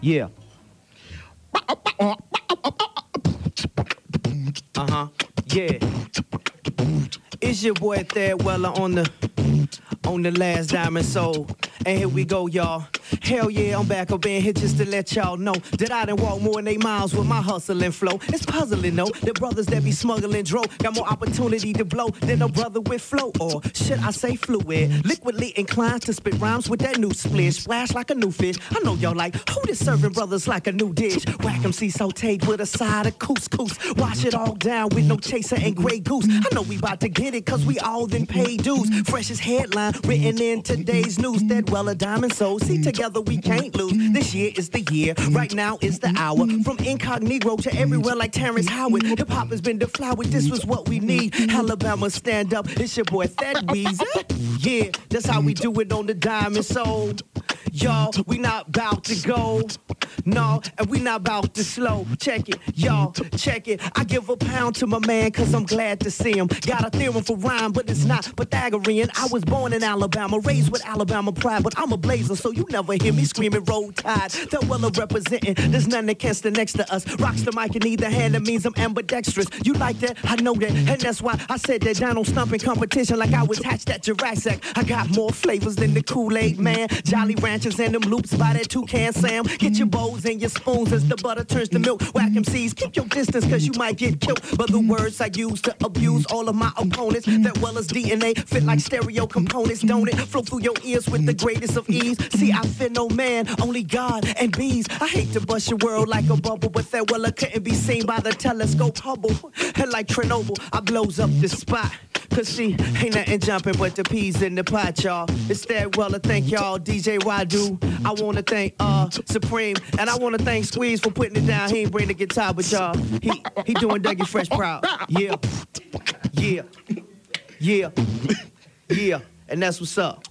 Yeah. Yeah. It's your boy Thad Weller on the last Diamond Soul. And here we go, y'all. Hell yeah, I'm back up in here just to let y'all know that I done walk more than 8 miles with my hustling flow. It's puzzling, though. The brothers that be smuggling dro got more opportunity to blow than a brother with flow. Or should I say fluid? Liquidly inclined to spit rhymes with that new splish. Splash like a new fish. I know y'all like, who this serving brothers like a new dish? Whack 'em, see sauteed with a side of couscous. Wash it all down with no chaser and Grey Goose. I know we about to get it, cause we all then pay dues. Freshest headline written in today's news. That Weller Diamond Soul. See, together we can't lose. This year is the year. Right now is the hour. From incognito to everywhere like Terrence Howard. Hip hop has been deflowered. This was what we need. Alabama, stand up. It's your boy Thad Weezy. Yeah, that's how we do it on the Diamond Soul. Y'all, we not about to go. No, and we not about to slow. Check it, y'all, check it. I give a pound to my man, cause I'm glad to see him. Got a theorem for rhyme, but it's not Pythagorean. I was born in Alabama, raised with Alabama pride, but I'm a blazer, so you never hear me screaming Roll Tide. That Weller representing, there's none that can stand next to us. Rocks the mic in either hand, that means I'm ambidextrous. You like that? I know that, and that's why I said that down on stumping competition like I was hatched at Jurassic. I got more flavors than the Kool-Aid man. Jolly Ranchers and them loops by that Toucan Sam. Get your bowls and your spoons as the butter turns to milk. Whack 'em seeds, keep your distance cause you might get killed. But the words I use to abuse all of my opponents, that Weller's DNA fit like stereo components, don't it? Flow through your ears with the greatest of ease. See, I fear no man, only God and bees. I hate to bust your world like a bubble, but that Weller couldn't be seen by the telescope Hubble. And like Chernobyl, I blows up the spot. Cause see, ain't nothing jumping but the peas in the pot, y'all. It's Thad Weller, thank y'all, DJ Wadu. I wanna thank Supreme, and I wanna thank Squeeze for putting it down. He ain't bring the guitar, but y'all, he doing Dougie Fresh proud. Yeah, yeah, yeah, yeah, and that's what's up.